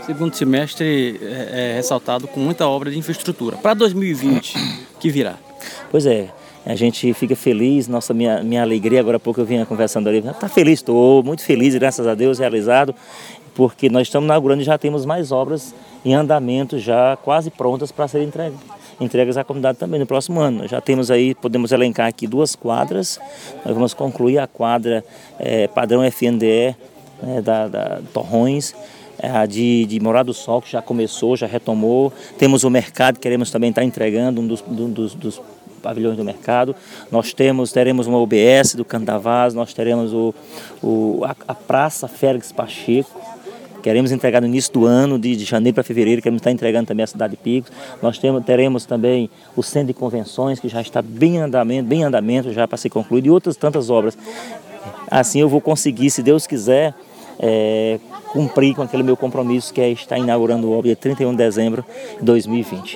Segundo semestre é ressaltado com muita obra de infraestrutura. Para 2020, que virá? Pois é, a gente fica feliz, minha alegria, agora há pouco eu vinha conversando ali, tá feliz, estou muito feliz, graças a Deus, realizado, porque nós estamos inaugurando e já temos mais obras em andamento, já quase prontas para serem entregas à comunidade também no próximo ano. Nós já temos aí, podemos elencar aqui 2 quadras, nós vamos concluir a quadra padrão FNDE, da Torrões, a de Morada do Sol, que já começou, já retomou. Temos o mercado, queremos também estar entregando um dos pavilhões do mercado. Nós teremos uma UBS do Candavaz, nós teremos a Praça Félix Pacheco. Queremos entregar no início do ano, de janeiro para fevereiro, queremos estar entregando também a Cidade de Picos. Nós teremos também o Centro de Convenções, que já está bem em andamento já para ser concluído, e outras tantas obras. Assim eu vou conseguir, se Deus quiser, cumprir com aquele meu compromisso, que é estar inaugurando a obra dia 31 de dezembro de 2020.